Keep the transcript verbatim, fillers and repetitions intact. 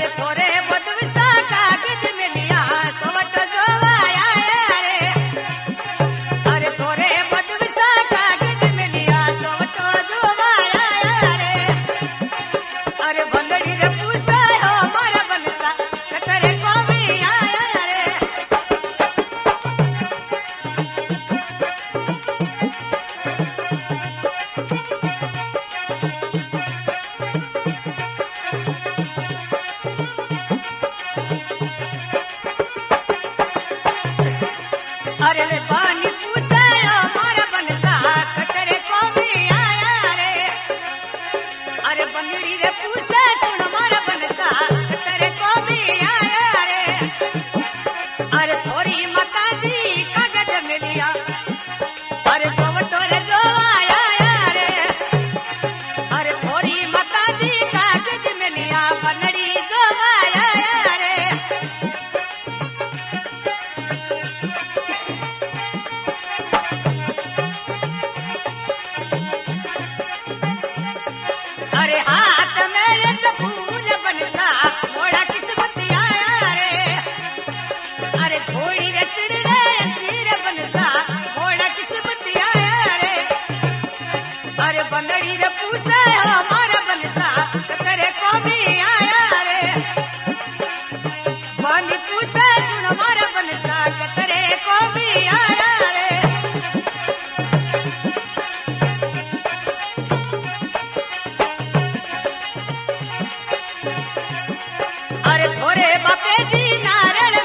थोरे बदविसा कागज मिलिया सोवट जोवाया रे अरे थोरे बदविसा कागज मिलिया सोवट जोवाया रे अरे बंदड़ी रे पूछा हो मारा बनसा तेरे को भी आया रे अरे ले पानी पूछा हो मारा बनसा तेरे को भी आया रे अरे बंदड़ी रे पूछा सुन मारा बनसा तेरे को भी आया रे अरे थोड़ी माता जी कागज मिलिया अरे सोवटो रे जो आया रे अरे थोड़ी माता जी कागज मिलिया बनड़ी जो आया रे अरे हाथ में एक फूल बनसा मोड़ा किस्मत आया रे अरे घोड़ी रे चिड़े चिर बनसा मोड़ा किस्मत आया रे अरे बंदड़ी रे पूछे हमारा बनसा तेरे को भी आया रे पानी पूछे सुन हमारा बनसा तेरे को भी आया रे अरे थोरे बापे जी नारल